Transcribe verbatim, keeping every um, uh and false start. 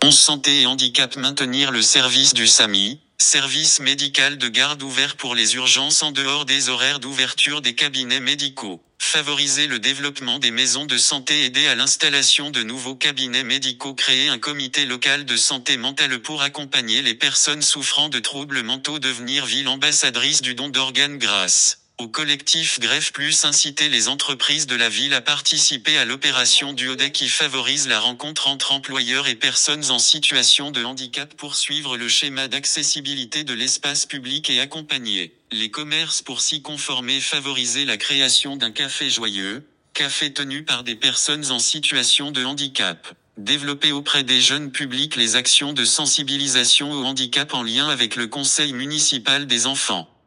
onze Santé et handicap. Maintenir le service du SAMI, service médical de garde ouvert pour les urgences en dehors des horaires d'ouverture des cabinets médicaux. Favoriser le développement des maisons de santé. Aider à l'installation de nouveaux cabinets médicaux. Créer un comité local de santé mentale pour accompagner les personnes souffrant de troubles mentaux. Devenir ville ambassadrice du don d'organes grâce au collectif Greffe Plus. Inciter les entreprises de la ville à participer à l'opération Duodec qui favorise la rencontre entre employeurs et personnes en situation de handicap. Poursuivre le schéma d'accessibilité de l'espace public et accompagner les commerces pour s'y conformer. Favoriser la création d'un café joyeux, café tenu par des personnes en situation de handicap. Développer auprès des jeunes publics les actions de sensibilisation au handicap en lien avec le conseil municipal des enfants.